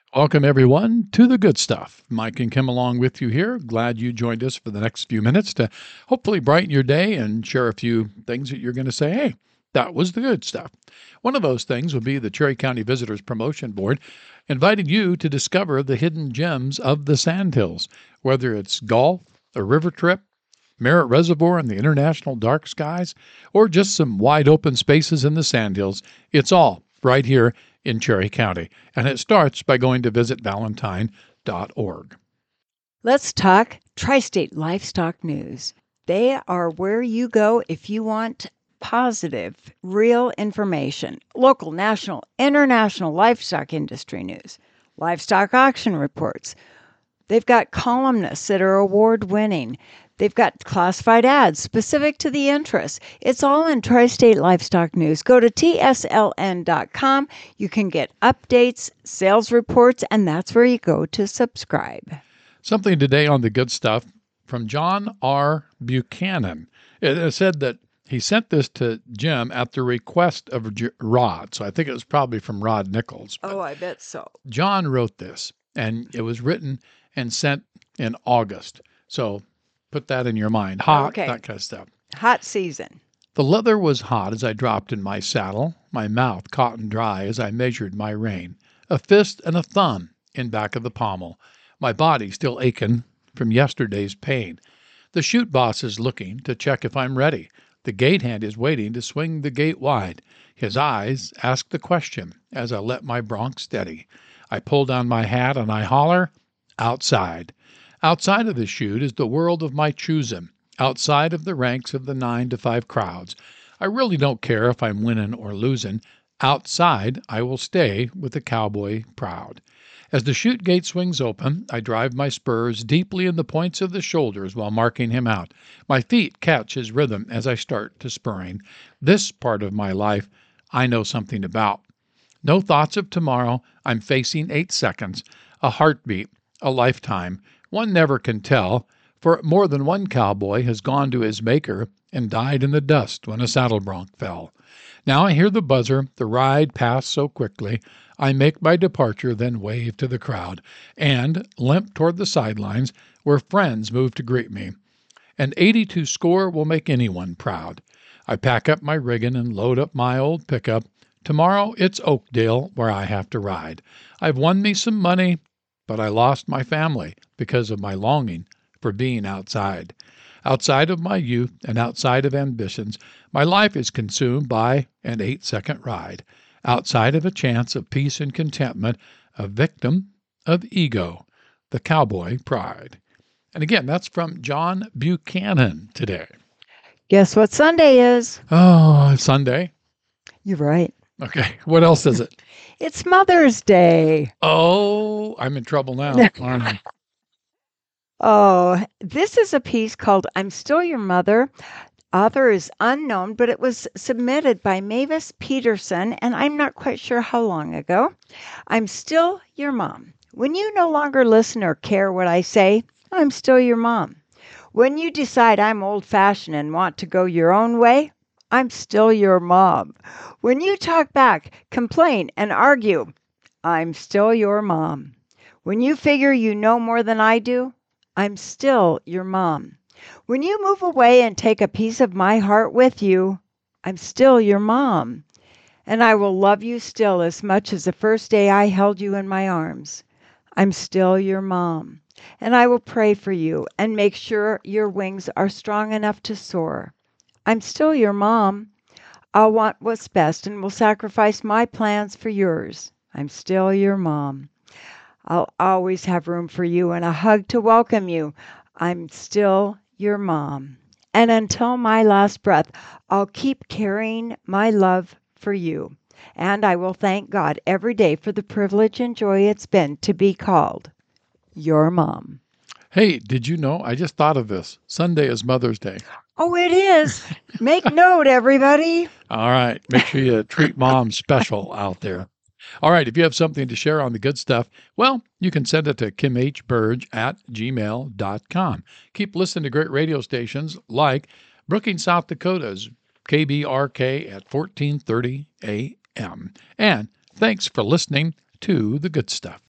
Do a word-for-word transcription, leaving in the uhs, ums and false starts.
Welcome, everyone, to the good stuff. Mike and Kim along with you here. Glad you joined us for the next few minutes to hopefully brighten your day and share a few things that you're going to say, hey, that was the good stuff. One of those things would be the Cherry County Visitors Promotion Board inviting you to discover the hidden gems of the Sandhills, whether it's golf, a river trip, Merritt Reservoir and the international dark skies, or just some wide open spaces in the Sandhills. It's all right here in Cherry County, and it starts by going to visit valentine dot org. Let's talk Tri-State Livestock News. They are where you go if you want positive, real information. Local, national, international livestock industry news, livestock auction reports. They've got columnists that are award-winning. They've got classified ads specific to the interests. It's all in Tri-State Livestock News. Go to T S L N dot com. You can get updates, sales reports, and that's where you go to subscribe. Something today on the good stuff from John R. Buchanan. It said that he sent this to Jim at the request of Rod. So I think it was probably from Rod Nichols. Oh, I bet so. John wrote this, and it was written and sent in August. So put that in your mind. Hot, Okay. that kind of stuff. Hot season. The leather was hot as I dropped in my saddle, my mouth cotton dry as I measured my rein, a fist and a thumb in back of the pommel, my body still aching from yesterday's pain. The chute boss is looking to check if I'm ready. The gate hand is waiting to swing the gate wide. His eyes ask the question as I let my bronc steady. I pull down my hat and I holler, outside. Outside of the chute is the world of my choosing, outside of the ranks of the nine to five crowds. I really don't care if I'm winning or losing. Outside, I will stay with the cowboy proud. As the chute gate swings open, I drive my spurs deeply in the points of the shoulders while marking him out. My feet catch his rhythm as I start to spurring. This part of my life I know something about. No thoughts of tomorrow. I'm facing eight seconds, a heartbeat, a lifetime. One never can tell, for more than one cowboy has gone to his maker and died in the dust when a saddle bronc fell. Now I hear the buzzer, the ride pass so quickly. I make my departure, then wave to the crowd, and limp toward the sidelines where friends move to greet me. An eighty-two score will make anyone proud. I pack up my riggin' and load up my old pickup. Tomorrow it's Oakdale where I have to ride. I've won me some money, but I lost my family because of my longing for being outside. Outside of my youth and outside of ambitions, my life is consumed by an eight-second ride. Outside of a chance of peace and contentment, a victim of ego, the cowboy pride. And again, that's from John Buchanan today. Guess what Sunday is? Oh, Sunday. You're right. Okay, what else is it? It's Mother's Day. Oh, I'm in trouble now. aren't I? Oh, this is a piece called I'm Still Your Mother. Author is unknown, but it was submitted by Mavis Peterson, and I'm not quite sure how long ago. I'm still your mom. When you no longer listen or care what I say, I'm still your mom. When you decide I'm old-fashioned and want to go your own way, I'm still your mom. When you talk back, complain, and argue, I'm still your mom. When you figure you know more than I do, I'm still your mom. When you move away and take a piece of my heart with you, I'm still your mom. And I will love you still as much as the first day I held you in my arms. I'm still your mom. And I will pray for you and make sure your wings are strong enough to soar. I'm still your mom. I'll want what's best and will sacrifice my plans for yours. I'm still your mom. I'll always have room for you and a hug to welcome you. I'm still your mom. And until my last breath, I'll keep carrying my love for you. And I will thank God every day for the privilege and joy it's been to be called your mom. Hey, did you know? I just thought of this. Sunday is Mother's Day. Oh, it is. Make note, everybody. All right. Make sure you treat mom special out there. All right. If you have something to share on the good stuff, well, you can send it to kim h burge at gmail dot com. Keep listening to great radio stations like Brookings, South Dakota's K B R K at fourteen thirty a m. And thanks for listening to the good stuff.